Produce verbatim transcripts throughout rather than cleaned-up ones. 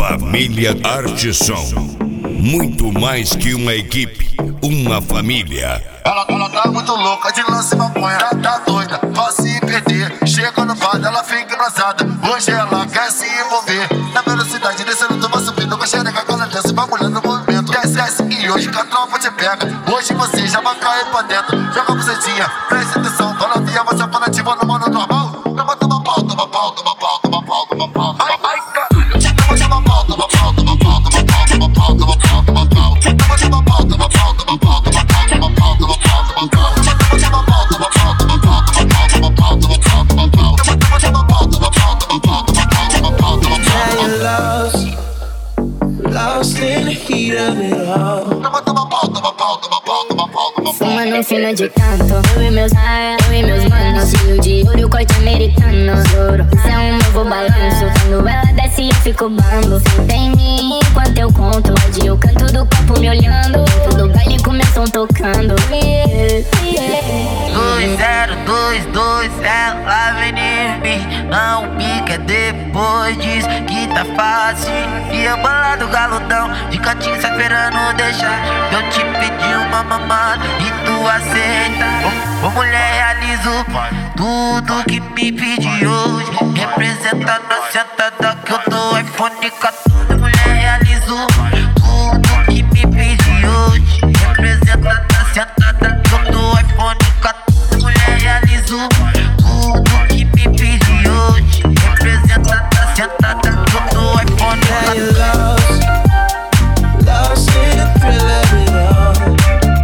Família Artisson, muito mais que uma equipe, uma família. Ela, ela tá muito louca de lance maconha, tá, tá doida, vai se perder. Chega no bar, ela fica embrasada. Hoje ela quer se envolver. Na velocidade descendo, tu vai subindo com a xereca, com ela desce, bagulhando no movimento. Desce, desce e hoje que a tropa te pega. Hoje você já vai cair pra dentro. Joga a bucetinha, presta atenção. Fala via, você fala ativa no mano normal. Toma, toma pau, toma pau, toma pau, toma pau, toma pau. Ai, ai, caralho. Toma, toma pau, toma pau, toma pau, toma pau, toma pau, toma pau, toma pau. Toma, toma pau, toma pau, toma pau, toma pau, toma pau, toma pau, toma pau. Toma, pau, toma pau, toma pau, toma pau, toma pau, toma pau, toma pau. Toma, toma pau, toma pau, toma pau, toma pau, toma pau, toma pau. Now you're lost, lost in the heat of it all. Toma, toma pau, toma pau, toma pau, toma pau, toma pau. Fumando um fino de canto, eu e meus raia, eu e meus manos. Fio de olho, corte americano. Juro, isso é um novo balanço. Quando ela desce eu fico bambo. Senta em mim enquanto eu conto. Pode eu canto do copo me olhando. Todo baile começam tocando. Yeah, yeah. dois zero dois dois, ela vem em mim. Não pica depois diz que tá fácil. E eu bolado galudão, de cantinho só esperando deixar. Eu te pedi uma mamada e tu aceita. Ô, ô mulher, realizo tudo que me pedi hoje. Representa na sentada que eu dou iPhone quatorze. Mulher, realizo tudo que me pedi hoje. Representa na sentada que eu dou iPhone quatorze. Mulher, realizo tudo que me pedi hoje. Representa na sentada que eu dou iPhone Now you're quatorze. lost, lost in the thrill of it all.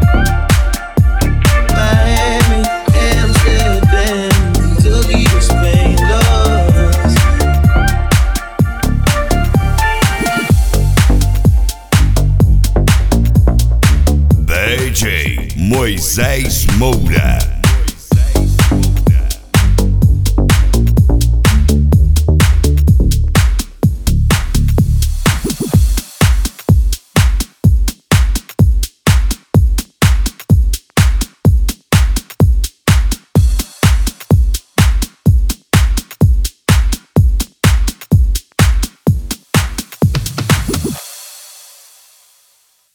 Miami, Amsterdam, Tokyo, Spain, lost. D J Moisés Moura.